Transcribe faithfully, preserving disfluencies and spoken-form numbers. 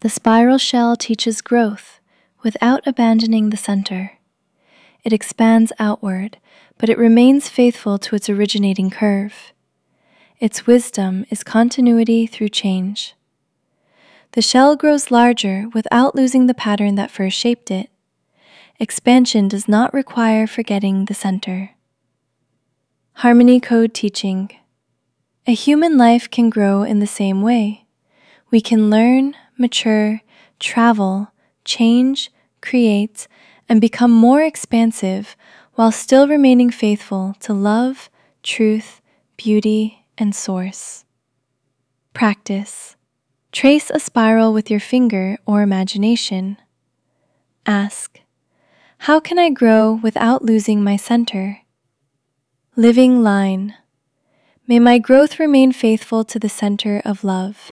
The spiral shell teaches growth without abandoning the center. It expands outward, but it remains faithful to its originating curve. Its wisdom is continuity through change. The shell grows larger without losing the pattern that first shaped it. Expansion does not require forgetting the center. Harmony Code Teaching. A human life can grow in the same way. We can learn, mature, travel, change, create, and become more expansive while still remaining faithful to love, truth, beauty, and source. Practice. Trace a spiral with your finger or imagination. Ask, how can I grow without losing my center? Living line. May my growth remain faithful to the center of love.